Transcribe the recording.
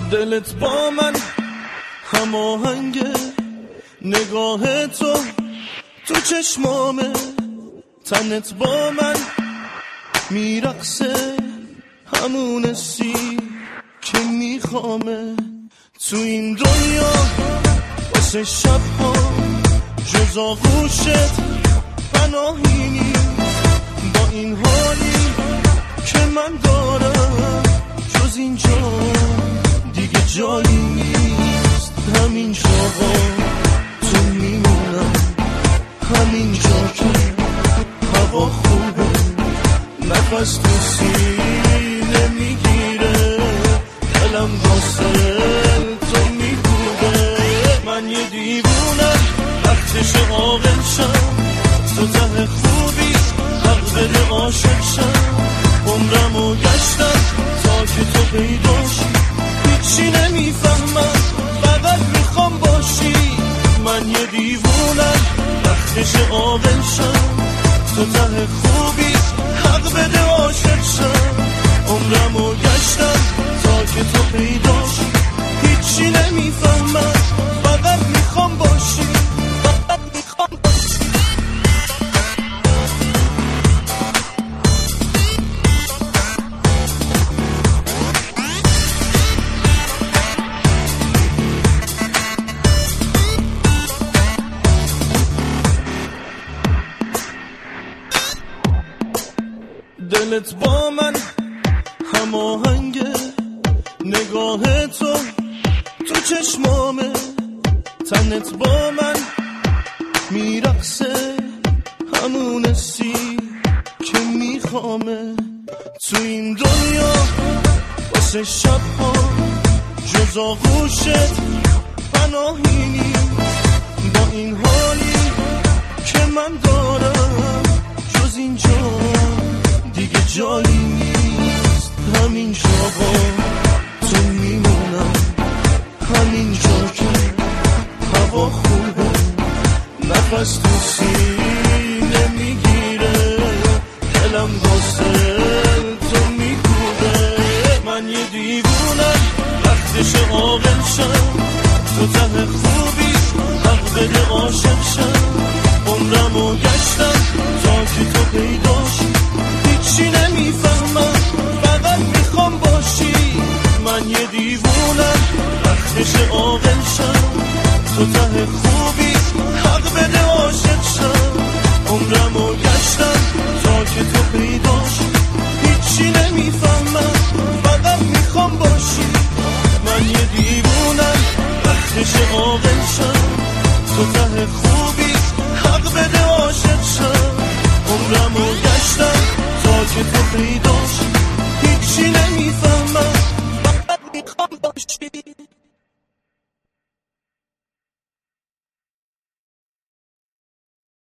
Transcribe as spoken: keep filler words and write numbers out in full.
دلت با من هماهنگه، نگاه تو تو چشمامه، تنت با من میرقصه، همون سی که میخوامه. تو این دنیا واسه شب ها جز آغوشت پناهی نیست، با این حالی که من دارم جز اینجا دیگه جایی نیست. همین جاها تو میمونم، همین جا که هوا خوبه، نفس تو سینه میگیره، دلم واسه تو میگوده. من یه دیوونم وقتش عاقل شم، تو ته خوبی حق بده عاشق شم. عمرمو گشتم تا که تو پیداشی، هیچی نمیفهمم فقط میخوام باشی. من یه دیوونم وقتش عاقل شم، تو ته خوبی حق بده عاشق شم. عمرمو گشتم تا که تو پیداشی، هیچی نمیفهمم فقط میخوام باشی، فقط میخوام باشی. دلت با من هماهنگه، نگاه تو تو چشمامه، تنت با من میرقصه، همون سی که میخوامه. تو این دنیا واسه شب ها جز آغوشت پناهی نیست، با این حالی که من دارم جز اینجا دیگه جایی نیست. همین جاها تو میمونم، همین جا که هوا خوبه، نفس تو سینه میگیره، دلم واسه تو میگوده. من یه دیوونم وقتش عاقل شم، تو ته خوبی حق بده عاشق شم. عمرمو گشتم تا که تو پیداشی، هیچی نمیفهمم فقط میخوام باشی. من یه دیوونم وقتش عاقل شم، تو ته خوبی حق بده عاشق شم. عمرمو گشتم تا که تو پیداشی، هیچی نمیفهمم فقط میخوام باشی. من یه دیوونم وقتش عاقل شم، تو ته خوبی